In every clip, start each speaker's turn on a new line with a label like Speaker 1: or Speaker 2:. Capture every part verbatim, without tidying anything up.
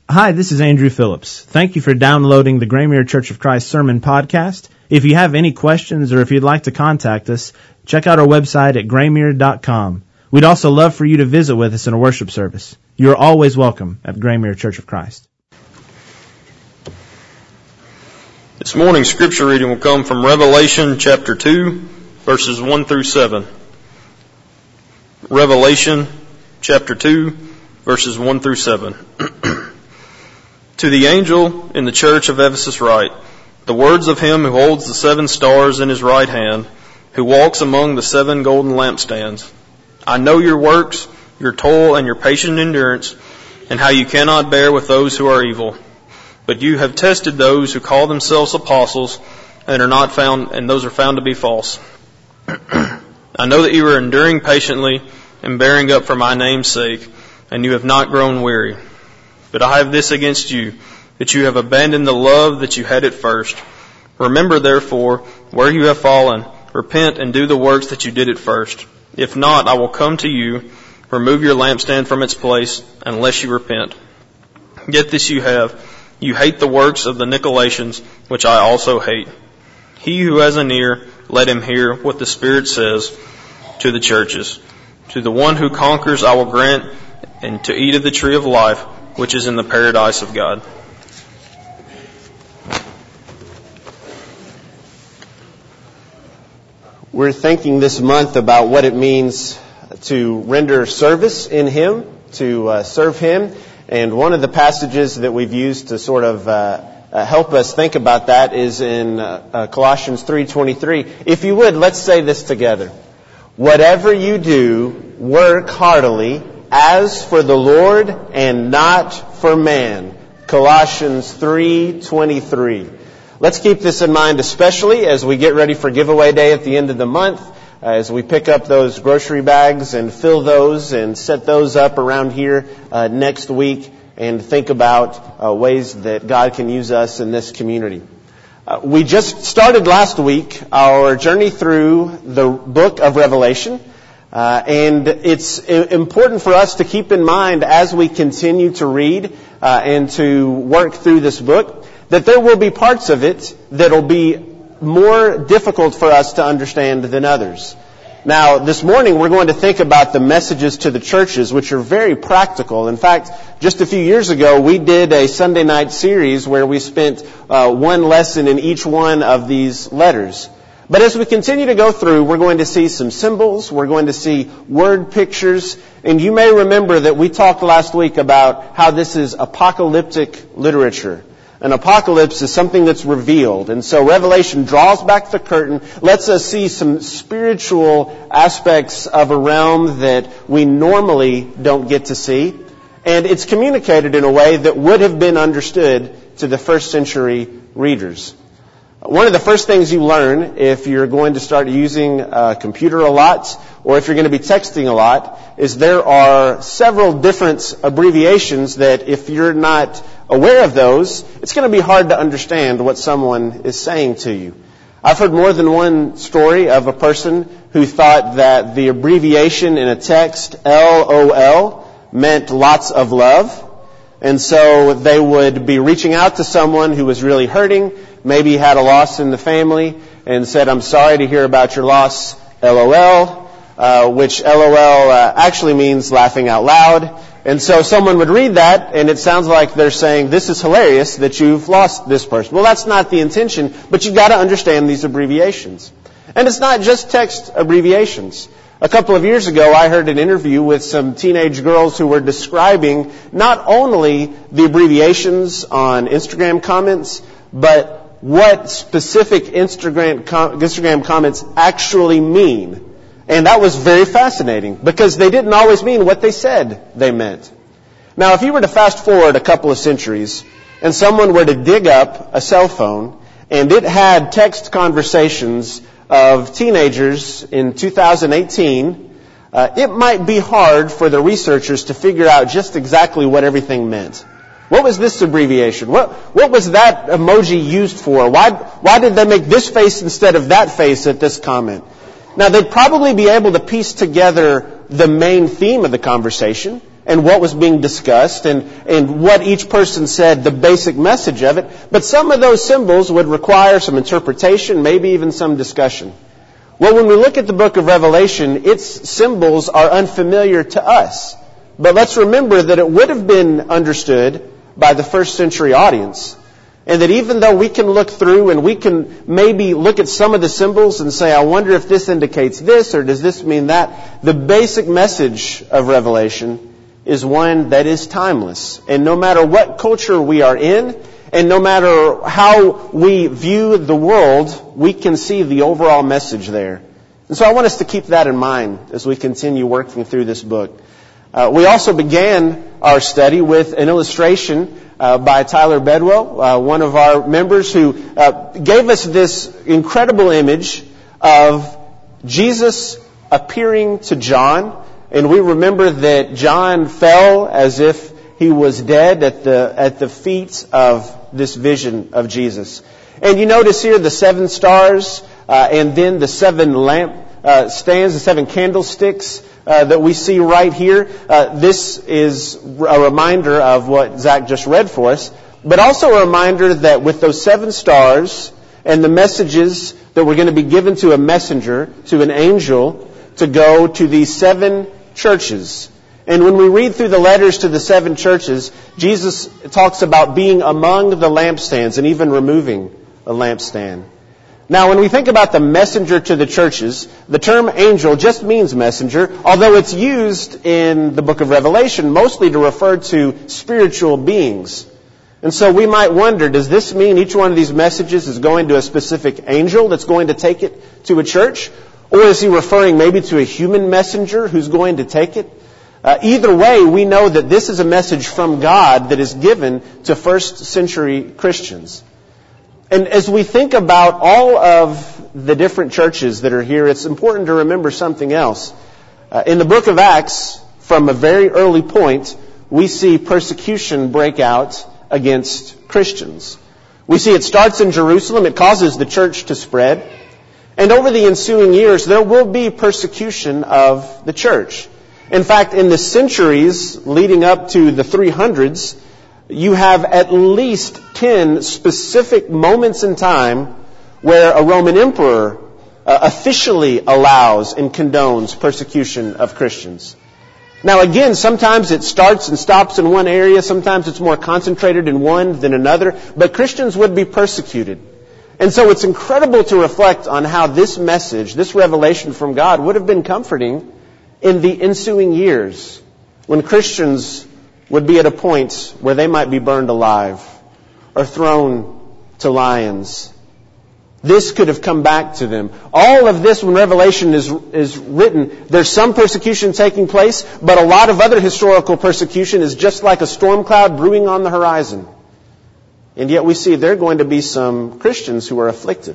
Speaker 1: Hi, this is Andrew Phillips. Thank you for downloading the Graymere Church of Christ Sermon Podcast. If you have any questions or if you'd like to contact us, check out our website at graymere dot com. We'd also love for you to visit with us in a worship service. You are always welcome at Graymere Church of Christ.
Speaker 2: This morning's scripture reading will come from Revelation chapter two, verses one through seven. Revelation chapter two, verses one through seven. To the angel in the church of Ephesus write, the words of him who holds the seven stars in his right hand, who walks among the seven golden lampstands. I know your works, your toil, and your patient endurance, and how you cannot bear with those who are evil. But you have tested those who call themselves apostles, and are not found, and those are found to be false. I know that you are enduring patiently and bearing up for my name's sake, and you have not grown weary. But I have this against you, that you have abandoned the love that you had at first. Remember, therefore, where you have fallen, repent and do the works that you did at first. If not, I will come to you, remove your lampstand from its place, unless you repent. Yet this you have, you hate the works of the Nicolaitans, which I also hate. He who has an ear, let him hear what the Spirit says to the churches. To the one who conquers I will grant and to eat of the tree of life, which is in the paradise of God.
Speaker 3: We're thinking this month about what it means to render service in Him, to uh, serve Him. And one of the passages that we've used to sort of uh, uh, help us think about that is in uh, uh, Colossians three twenty-three. If you would, let's say this together. Whatever you do, work heartily, as for the Lord and not for man. Colossians three twenty-three. Let's keep this in mind, especially as we get ready for giveaway day at the end of the month, as we pick up those grocery bags and fill those and set those up around here uh, next week and think about uh, ways that God can use us in this community. Uh, we just started last week our journey through the book of Revelation. Uh, and it's important for us to keep in mind as we continue to read uh, and to work through this book that there will be parts of it that will be more difficult for us to understand than others. Now, this morning we're going to think about the messages to the churches, which are very practical. In fact, just a few years ago we did a Sunday night series where we spent uh, one lesson in each one of these letters. But as we continue to go through, we're going to see some symbols, we're going to see word pictures, and you may remember that we talked last week about how this is apocalyptic literature. An apocalypse is something that's revealed, and so Revelation draws back the curtain, lets us see some spiritual aspects of a realm that we normally don't get to see, and it's communicated in a way that would have been understood to the first century readers. One of the first things you learn if you're going to start using a computer a lot or if you're going to be texting a lot is there are several different abbreviations that if you're not aware of those, it's going to be hard to understand what someone is saying to you. I've heard more than one story of a person who thought that the abbreviation in a text, L O L, meant lots of love. And so they would be reaching out to someone who was really hurting, maybe had a loss in the family, and said, I'm sorry to hear about your loss, LOL, uh, which LOL uh, actually means laughing out loud. And so someone would read that, and it sounds like they're saying, this is hilarious that you've lost this person. Well, that's not the intention, but you've got to understand these abbreviations. And it's not just text abbreviations. A couple of years ago, I heard an interview with some teenage girls who were describing not only the abbreviations on Instagram comments, but what specific Instagram com- Instagram comments actually mean. And that was very fascinating because they didn't always mean what they said they meant. Now, if you were to fast forward a couple of centuries and someone were to dig up a cell phone and it had text conversations of teenagers in two thousand eighteen, uh, it might be hard for the researchers to figure out just exactly what everything meant. What was this abbreviation? What what was that emoji used for? Why why did they make this face instead of that face at this comment? Now, they'd probably be able to piece together the main theme of the conversation, and what was being discussed and, and what each person said, the basic message of it. But some of those symbols would require some interpretation, maybe even some discussion. Well, when we look at the book of Revelation, its symbols are unfamiliar to us. But let's remember that it would have been understood by the first century audience. And that even though we can look through and we can maybe look at some of the symbols and say, I wonder if this indicates this or does this mean that, the basic message of Revelation is one that is timeless. And no matter what culture we are in, and no matter how we view the world, we can see the overall message there. And so I want us to keep that in mind as we continue working through this book. Uh, we also began our study with an illustration uh, by Tyler Bedwell, uh, one of our members, who uh, gave us this incredible image of Jesus appearing to John. And we remember that John fell as if he was dead at the at the feet of this vision of Jesus. And you notice here the seven stars uh, and then the seven lamp uh, stands, the seven candlesticks uh, that we see right here. Uh, this is a reminder of what Zach just read for us, but also a reminder that with those seven stars and the messages that were going to be given to a messenger, to an angel, to go to these seven churches. And when we read through the letters to the seven churches, Jesus talks about being among the lampstands and even removing a lampstand. Now, when we think about the messenger to the churches, the term angel just means messenger, although it's used in the book of Revelation mostly to refer to spiritual beings. And so we might wonder, does this mean each one of these messages is going to a specific angel that's going to take it to a church? Or is he referring maybe to a human messenger who's going to take it? Uh, either way, we know that this is a message from God that is given to first century Christians. And as we think about all of the different churches that are here, it's important to remember something else. Uh, in the book of Acts, from a very early point, we see persecution break out against Christians. We see it starts in Jerusalem. It causes the church to spread. And over the ensuing years, there will be persecution of the church. In fact, in the centuries leading up to the three hundreds, you have at least ten specific moments in time where a Roman emperor uh, officially allows and condones persecution of Christians. Now again, sometimes it starts and stops in one area, sometimes it's more concentrated in one than another, but Christians would be persecuted. And so it's incredible to reflect on how this message, this revelation from God, would have been comforting in the ensuing years when Christians would be at a point where they might be burned alive or thrown to lions. This could have come back to them. All of this, when Revelation is, is written, there's some persecution taking place, but a lot of other historical persecution is just like a storm cloud brewing on the horizon. And yet we see there are going to be some Christians who are afflicted.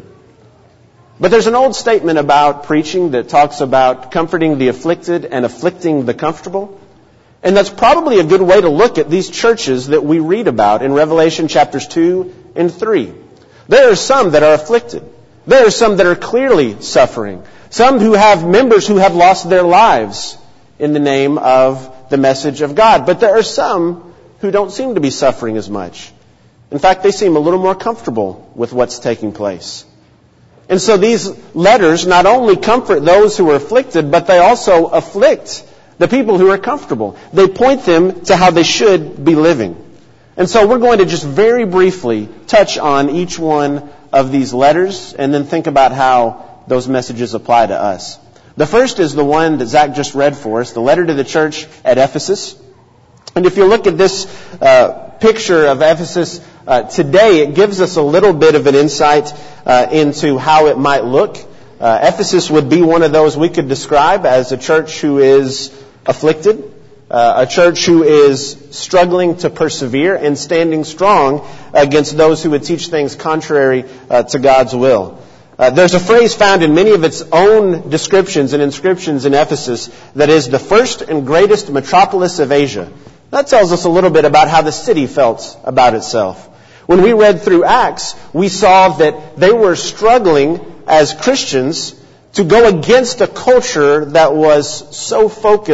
Speaker 3: But there's an old statement about preaching that talks about comforting the afflicted and afflicting the comfortable. And that's probably a good way to look at these churches that we read about in Revelation chapters two and three. There are some that are afflicted. There are some that are clearly suffering. Some who have members who have lost their lives in the name of the message of God. But there are some who don't seem to be suffering as much. In fact, they seem a little more comfortable with what's taking place. And so these letters not only comfort those who are afflicted, but they also afflict the people who are comfortable. They point them to how they should be living. And so we're going to just very briefly touch on each one of these letters and then think about how those messages apply to us. The first is the one that Zach just read for us, the letter to the church at Ephesus. And if you look at this uh, picture of Ephesus uh, today, it gives us a little bit of an insight uh, into how it might look. Uh, Ephesus would be one of those we could describe as a church who is afflicted, uh, a church who is struggling to persevere and standing strong against those who would teach things contrary uh, to God's will. Uh, there's a phrase found in many of its own descriptions and inscriptions in Ephesus that is the first and greatest metropolis of Asia. That tells us a little bit about how the city felt about itself. When we read through Acts, we saw that they were struggling as Christians to go against a culture that was so focused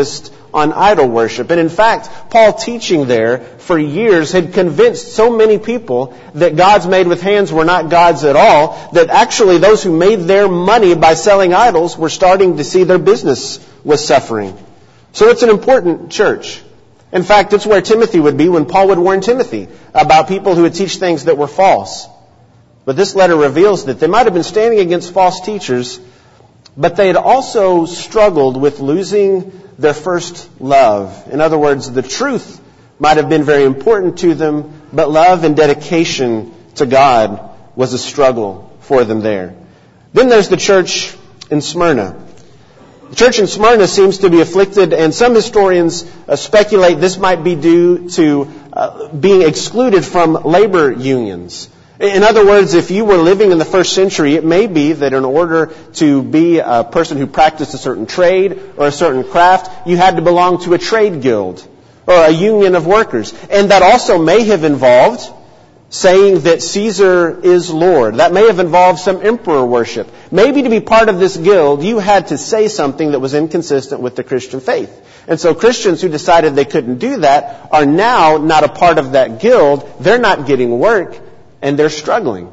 Speaker 3: on idol worship. And in fact, Paul teaching there for years had convinced so many people that gods made with hands were not gods at all, that actually those who made their money by selling idols were starting to see their business was suffering. So it's an important church. In fact, it's where Timothy would be when Paul would warn Timothy about people who would teach things that were false. But this letter reveals that they might have been standing against false teachers, but they had also struggled with losing their first love. In other words, the truth might have been very important to them, but love and dedication to God was a struggle for them there. Then there's the church in Smyrna. The church in Smyrna seems to be afflicted, and some historians uh, speculate this might be due to uh, being excluded from labor unions. In other words, if you were living in the first century, it may be that in order to be a person who practiced a certain trade or a certain craft, you had to belong to a trade guild or a union of workers. And that also may have involved saying that Caesar is Lord. That may have involved some emperor worship. Maybe to be part of this guild, you had to say something that was inconsistent with the Christian faith. And so Christians who decided they couldn't do that are now not a part of that guild. They're not getting work. And they're struggling.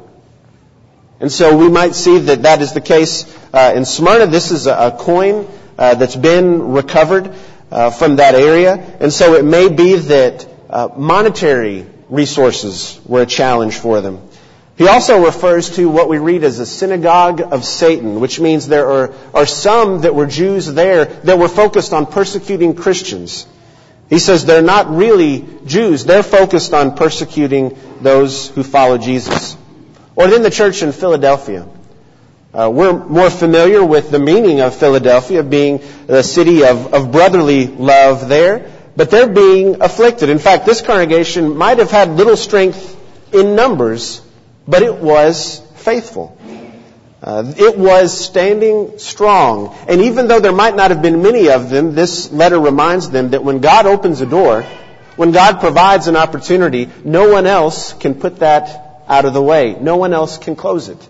Speaker 3: And so we might see that that is the case uh, in Smyrna. This is a, a coin uh, that's been recovered uh, from that area. And so it may be that uh, monetary resources were a challenge for them. He also refers to what we read as a synagogue of Satan, which means there are, are some that were Jews there that were focused on persecuting Christians. He says they're not really Jews. They're focused on persecuting those who follow Jesus. Or then the church in Philadelphia. Uh, we're more familiar with the meaning of Philadelphia being the city of, of brotherly love there. But they're being afflicted. In fact, this congregation might have had little strength in numbers, but it was faithful. Uh, it was standing strong. And even though there might not have been many of them, this letter reminds them that when God opens a door, when God provides an opportunity, no one else can put that out of the way. No one else can close it.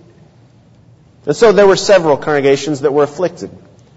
Speaker 3: And so there were several congregations that were afflicted.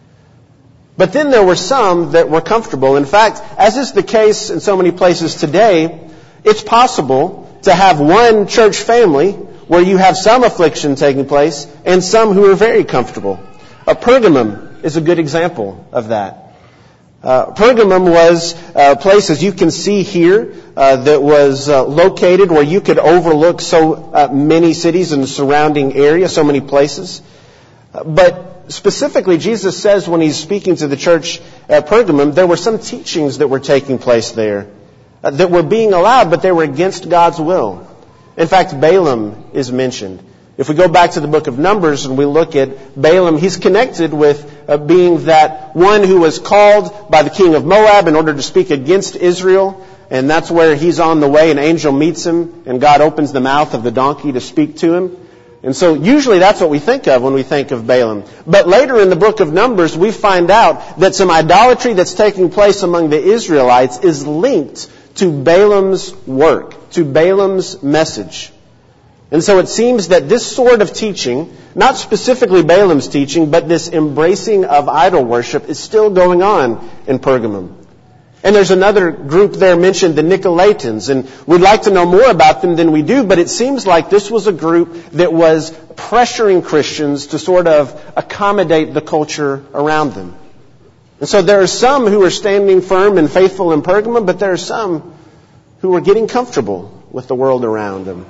Speaker 3: But then there were some that were comfortable. In fact, as is the case in so many places today, it's possible to have one church family where you have some affliction taking place and some who are very comfortable. Uh, Pergamum is a good example of that. Uh, Pergamum was a place, as you can see here, uh, that was uh, located where you could overlook so uh, many cities in the surrounding area, so many places. Uh, but specifically, Jesus says when he's speaking to the church at Pergamum, there were some teachings that were taking place there uh, that were being allowed, but they were against God's will. In fact, Balaam is mentioned. If we go back to the book of Numbers and we look at Balaam, he's connected with uh, being that one who was called by the king of Moab in order to speak against Israel. And that's where he's on the way. An angel meets him and God opens the mouth of the donkey to speak to him. And so usually that's what we think of when we think of Balaam. But later in the book of Numbers, we find out that some idolatry that's taking place among the Israelites is linked to Balaam's work, to Balaam's message. And so it seems that this sort of teaching, not specifically Balaam's teaching, but this embracing of idol worship is still going on in Pergamum. And there's another group there mentioned, the Nicolaitans, and we'd like to know more about them than we do, but it seems like this was a group that was pressuring Christians to sort of accommodate the culture around them. And so there are some who are standing firm and faithful in Pergamum, but there are some who are getting comfortable with the world around them.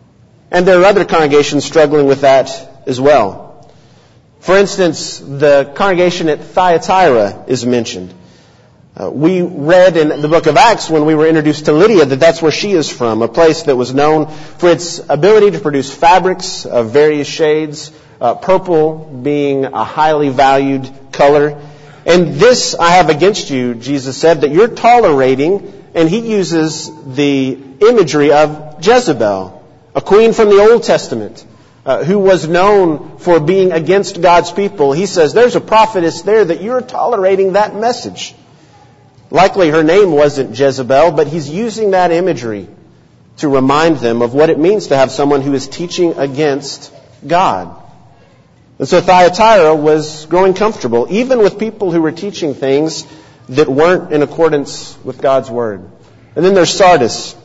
Speaker 3: And there are other congregations struggling with that as well. For instance, the congregation at Thyatira is mentioned. Uh, we read in the book of Acts when we were introduced to Lydia that that's where she is from, a place that was known for its ability to produce fabrics of various shades, uh, purple being a highly valued color. And this I have against you, Jesus said, that you're tolerating, and he uses the imagery of Jezebel, a queen from the Old Testament, uh, who was known for being against God's people. He says, there's a prophetess there that you're tolerating that message. Likely her name wasn't Jezebel, but he's using that imagery to remind them of what it means to have someone who is teaching against God. And so Thyatira was growing comfortable, even with people who were teaching things that weren't in accordance with God's Word. And then there's Sardis.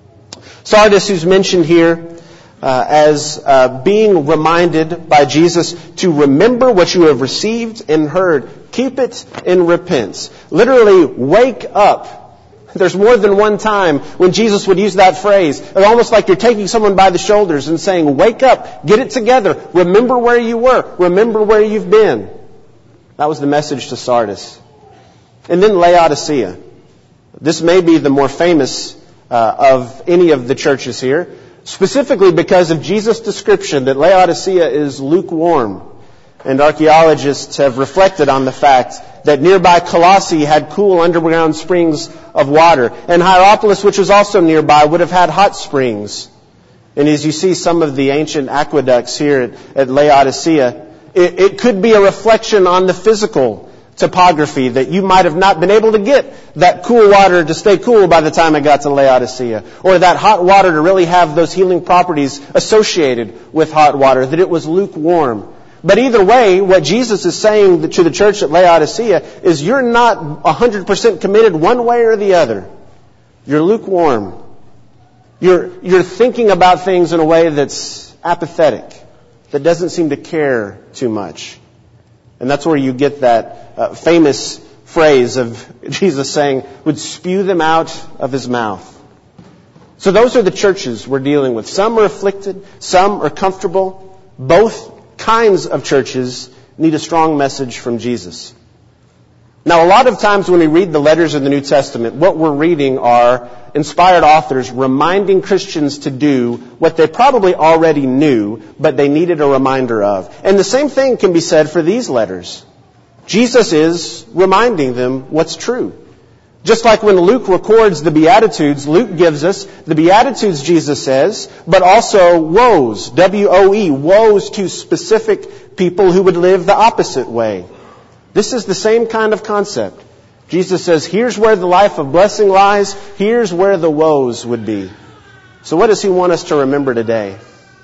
Speaker 3: Sardis, who's mentioned here uh, as uh, being reminded by Jesus to remember what you have received and heard. Keep it in repentance. Literally, wake up. There's more than one time when Jesus would use that phrase. It's almost like you're taking someone by the shoulders and saying, wake up, get it together, remember where you were, remember where you've been. That was the message to Sardis. And then Laodicea. This may be the more famous uh, of any of the churches here, specifically because of Jesus' description that Laodicea is lukewarm. And archaeologists have reflected on the fact that nearby Colossae had cool underground springs of water. And Hierapolis, which was also nearby, would have had hot springs. And as you see some of the ancient aqueducts here at, at Laodicea, it, it could be a reflection on the physical topography that you might have not been able to get that cool water to stay cool by the time it got to Laodicea. Or that hot water to really have those healing properties associated with hot water, that it was lukewarm. But either way, what Jesus is saying to the church at Laodicea is you're not one hundred percent committed one way or the other. You're lukewarm. You're, you're thinking about things in a way that's apathetic, that doesn't seem to care too much. And that's where you get that uh, famous phrase of Jesus saying, would spew them out of his mouth. So those are the churches we're dealing with. Some are afflicted, some are comfortable. Both kinds of churches need a strong message from Jesus. Now, a lot of times when we read the letters of the New Testament, what we're reading are inspired authors reminding Christians to do what they probably already knew, but they needed a reminder of. And the same thing can be said for these letters. Jesus is reminding them what's true. Just like when Luke records the Beatitudes, Luke gives us the Beatitudes, Jesus says, but also woes, W O E, woes to specific people who would live the opposite way. This is the same kind of concept. Jesus says, here's where the life of blessing lies, here's where the woes would be. So what does he want us to remember today?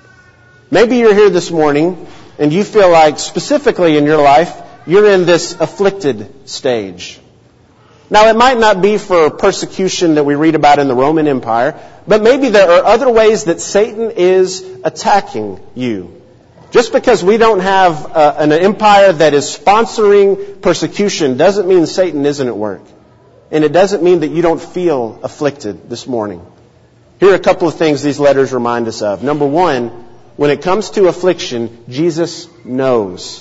Speaker 3: Maybe you're here this morning and you feel like specifically in your life, you're in this afflicted stage. Now, it might not be for persecution that we read about in the Roman Empire, but maybe there are other ways that Satan is attacking you. Just because we don't have uh, an empire that is sponsoring persecution doesn't mean Satan isn't at work. And it doesn't mean that you don't feel afflicted this morning. Here are a couple of things these letters remind us of. Number one, when it comes to affliction, Jesus knows.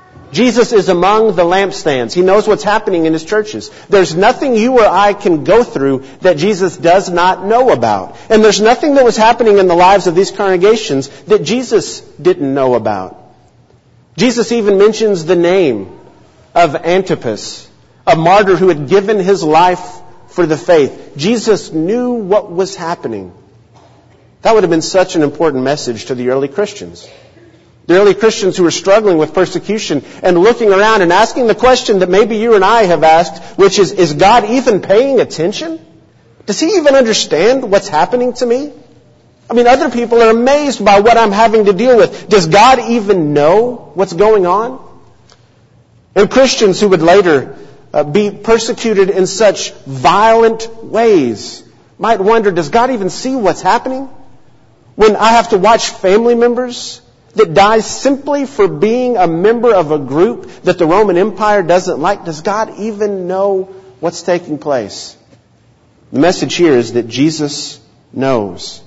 Speaker 3: Jesus is among the lampstands. He knows what's happening in his churches. There's nothing you or I can go through that Jesus does not know about. And there's nothing that was happening in the lives of these congregations that Jesus didn't know about. Jesus even mentions the name of Antipas, a martyr who had given his life for the faith. Jesus knew what was happening. That would have been such an important message to the early Christians. The early Christians who were struggling with persecution and looking around and asking the question that maybe you and I have asked, which is, is God even paying attention? Does he even understand what's happening to me? I mean, other people are amazed by what I'm having to deal with. Does God even know what's going on? And Christians who would later uh, be persecuted in such violent ways might wonder, does God even see what's happening? When I have to watch family members that die simply for being a member of a group that the Roman Empire doesn't like, does God even know what's taking place? The message here is that Jesus knows.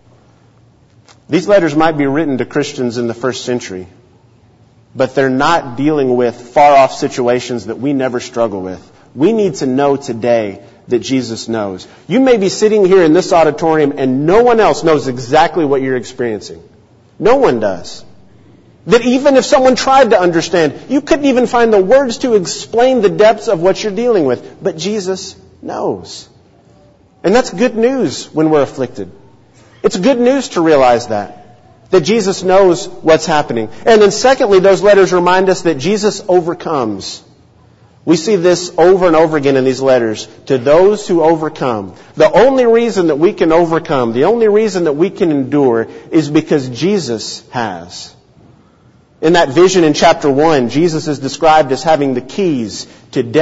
Speaker 3: These letters might be written to Christians in the first century, but they're not dealing with far-off situations that we never struggle with. We need to know today that Jesus knows. You may be sitting here in this auditorium and no one else knows exactly what you're experiencing. No one does. That even if someone tried to understand, you couldn't even find the words to explain the depths of what you're dealing with. But Jesus knows. And that's good news when we're afflicted. It's good news to realize that. That Jesus knows what's happening. And then secondly, those letters remind us that Jesus overcomes. We see this over and over again in these letters. To those who overcome. The only reason that we can overcome, the only reason that we can endure is because Jesus has. In that vision in chapter one, Jesus is described as having the keys to death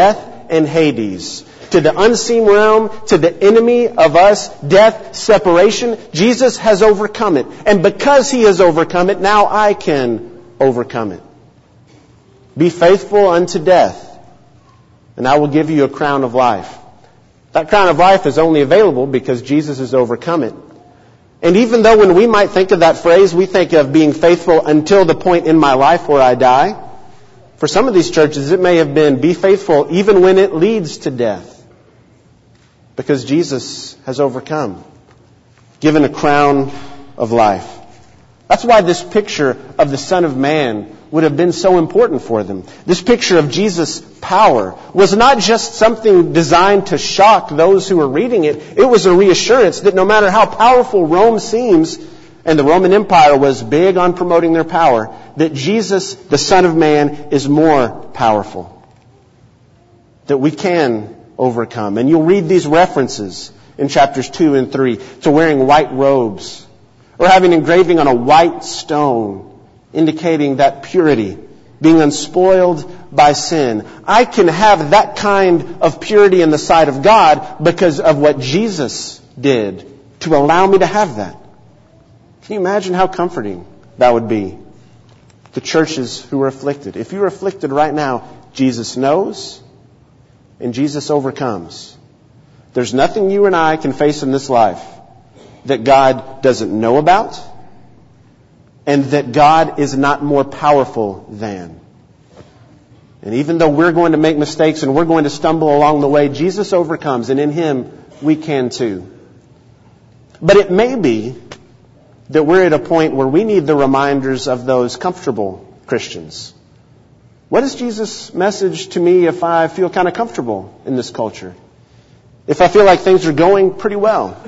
Speaker 3: and Hades. To the unseen realm, to the enemy of us, death, separation, Jesus has overcome it. And because He has overcome it, now I can overcome it. Be faithful unto death, and I will give you a crown of life. That crown of life is only available because Jesus has overcome it. And even though when we might think of that phrase, we think of being faithful until the point in my life where I die, for some of these churches it may have been be faithful even when it leads to death. Because Jesus has overcome, given a crown of life. That's why this picture of the Son of Man would have been so important for them. This picture of Jesus' power was not just something designed to shock those who were reading it. It was a reassurance that no matter how powerful Rome seems, and the Roman Empire was big on promoting their power, that Jesus, the Son of Man, is more powerful. That we can overcome. And you'll read these references in chapters two and three to wearing white robes or having engraving on a white stone indicating that purity, being unspoiled by sin. I can have that kind of purity in the sight of God because of what Jesus did to allow me to have that. Can you imagine how comforting that would be? The churches who are afflicted. If you're afflicted right now, Jesus knows and Jesus overcomes. There's nothing you and I can face in this life that God doesn't know about and that God is not more powerful than. And even though we're going to make mistakes and we're going to stumble along the way, Jesus overcomes, and in Him we can too. But it may be that we're at a point where we need the reminders of those comfortable Christians. What is Jesus' message to me if I feel kind of comfortable in this culture? If I feel like things are going pretty well?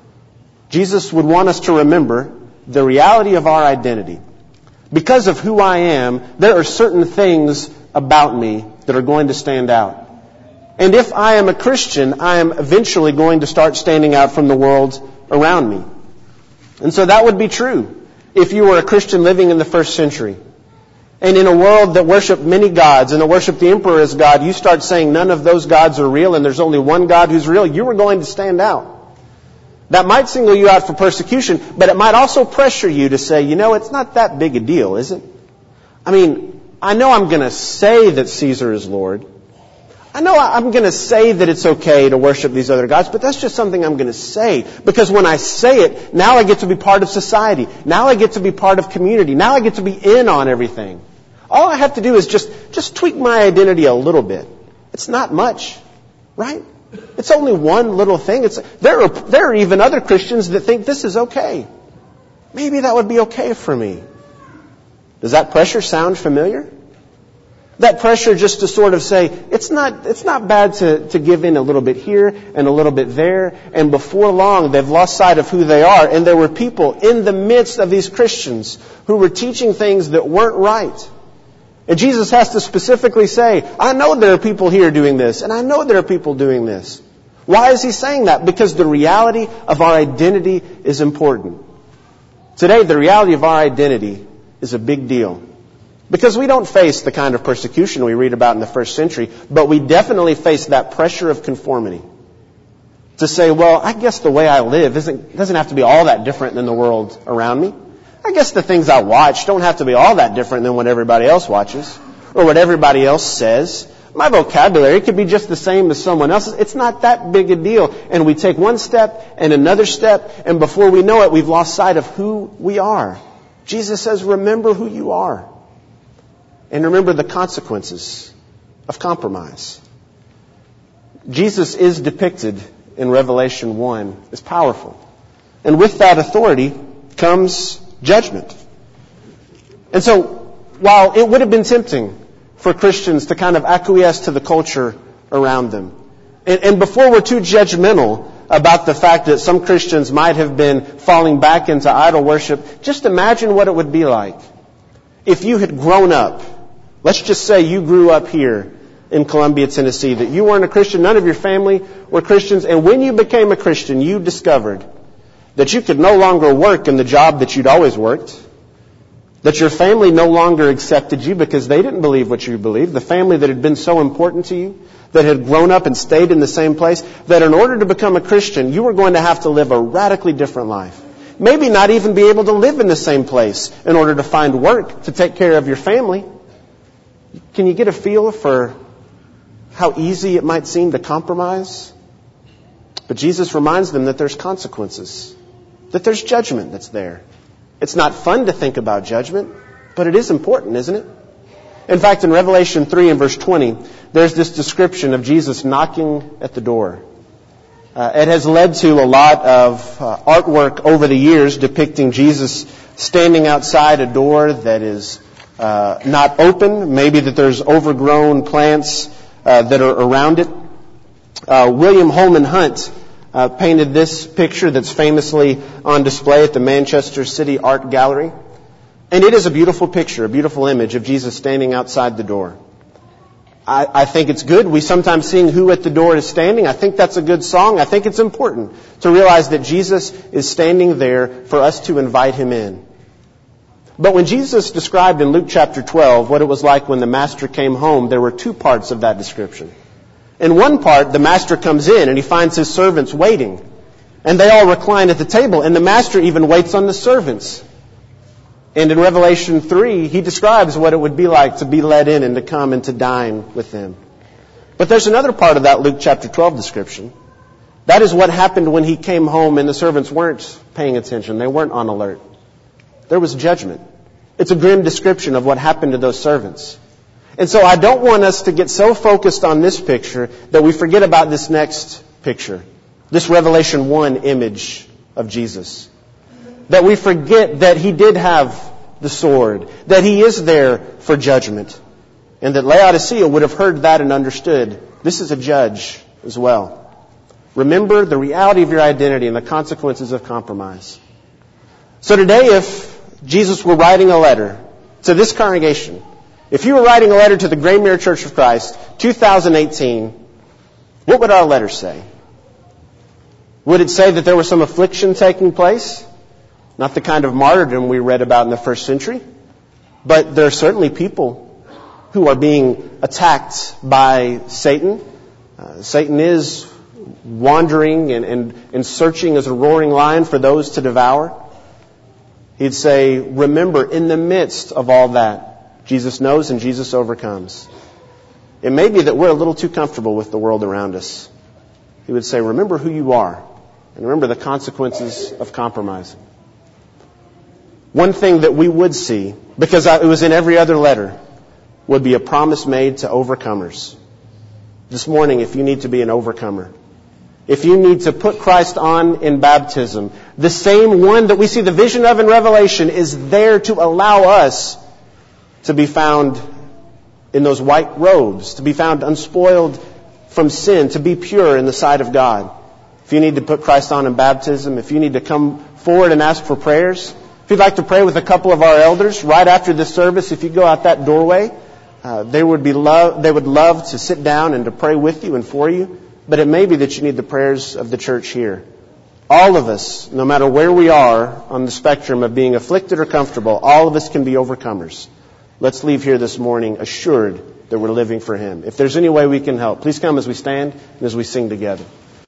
Speaker 3: Jesus would want us to remember the reality of our identity. Because of who I am, there are certain things about me that are going to stand out. And if I am a Christian, I am eventually going to start standing out from the world around me. And so that would be true if you were a Christian living in the first century. And in a world that worshiped many gods and that worshiped the emperor as God, you start saying none of those gods are real and there's only one God who's real, you were going to stand out. That might single you out for persecution, but it might also pressure you to say, you know, it's not that big a deal, is it? I mean, I know I'm going to say that Caesar is Lord. I know I'm going to say that it's okay to worship these other gods, but that's just something I'm going to say. Because when I say it, now I get to be part of society. Now I get to be part of community. Now I get to be in on everything. All I have to do is just, just tweak my identity a little bit. It's not much, right? It's only one little thing. It's, there are, there are even other Christians that think this is okay. Maybe that would be okay for me. Does that pressure sound familiar? That pressure just to sort of say, it's not, it's not bad to, to give in a little bit here and a little bit there. And before long, they've lost sight of who they are. And there were people in the midst of these Christians who were teaching things that weren't right. And Jesus has to specifically say, I know there are people here doing this, and I know there are people doing this. Why is He saying that? Because the reality of our identity is important. Today, the reality of our identity is a big deal. Because we don't face the kind of persecution we read about in the first century, but we definitely face that pressure of conformity. To say, well, I guess the way I live isn't, doesn't have to be all that different than the world around me. I guess the things I watch don't have to be all that different than what everybody else watches or what everybody else says. My vocabulary could be just the same as someone else's. It's not that big a deal. And we take one step and another step, and before we know it, we've lost sight of who we are. Jesus says, remember who you are. And remember the consequences of compromise. Jesus is depicted in Revelation one as powerful. And with that authority comes judgment. And so, while it would have been tempting for Christians to kind of acquiesce to the culture around them, and, and before we're too judgmental about the fact that some Christians might have been falling back into idol worship, just imagine what it would be like if you had grown up. Let's just say you grew up here in Columbia, Tennessee, that you weren't a Christian, none of your family were Christians, and when you became a Christian, you discovered that you could no longer work in the job that you'd always worked, That your family no longer accepted you because they didn't believe what you believed. The family that had been so important to you, that had grown up and stayed in the same place, that in order to become a Christian, you were going to have to live a radically different life. Maybe not even be able to live in the same place in order to find work, to take care of your family. Can you get a feel for how easy it might seem to compromise? But Jesus reminds them that there's consequences, that there's judgment that's there. It's not fun to think about judgment, but it is important, isn't it? In fact, in Revelation three and verse twenty, there's this description of Jesus knocking at the door. Uh, it has led to a lot of uh, artwork over the years depicting Jesus standing outside a door that is uh, not open, maybe that there's overgrown plants uh, that are around it. Uh, William Holman Hunt Uh, painted this picture that's famously on display at the Manchester City Art Gallery. And it is a beautiful picture, a beautiful image of Jesus standing outside the door. I, I think it's good. We sometimes sing Who at the Door is Standing. I think that's a good song. I think it's important to realize that Jesus is standing there for us to invite Him in. But when Jesus described in Luke chapter twelve what it was like when the Master came home, there were two parts of that description. In one part, the Master comes in and he finds his servants waiting. And they all recline at the table. And the Master even waits on the servants. And in Revelation three, he describes what it would be like to be let in and to come and to dine with them. But there's another part of that Luke chapter twelve description. That is what happened when he came home and the servants weren't paying attention. They weren't on alert. There was judgment. It's a grim description of what happened to those servants. And so I don't want us to get so focused on this picture that we forget about this next picture, this Revelation one image of Jesus. That we forget that He did have the sword, that He is there for judgment, and that Laodicea would have heard that and understood this is a judge as well. Remember the reality of your identity and the consequences of compromise. So today, if Jesus were writing a letter to this congregation, if you were writing a letter to the Graymere Church of Christ, two thousand eighteen, what would our letter say? Would it say that there was some affliction taking place? Not the kind of martyrdom we read about in the first century. But there are certainly people who are being attacked by Satan. Uh, Satan is wandering and, and, and searching as a roaring lion for those to devour. He'd say, remember, in the midst of all that, Jesus knows and Jesus overcomes. It may be that we're a little too comfortable with the world around us. He would say, remember who you are and remember the consequences of compromising. One thing that we would see, because it was in every other letter, would be a promise made to overcomers. This morning, if you need to be an overcomer, if you need to put Christ on in baptism, the same one that we see the vision of in Revelation is there to allow us to be found in those white robes, to be found unspoiled from sin, to be pure in the sight of God. If you need to put Christ on in baptism, if you need to come forward and ask for prayers, if you'd like to pray with a couple of our elders right after this service, if you go out that doorway, uh, they would be love, they would love to sit down and to pray with you and for you. But it may be that you need the prayers of the church here. All of us, no matter where we are on the spectrum of being afflicted or comfortable, all of us can be overcomers. Let's leave here this morning assured that we're living for Him. If there's any way we can help, please come as we stand and as we sing together.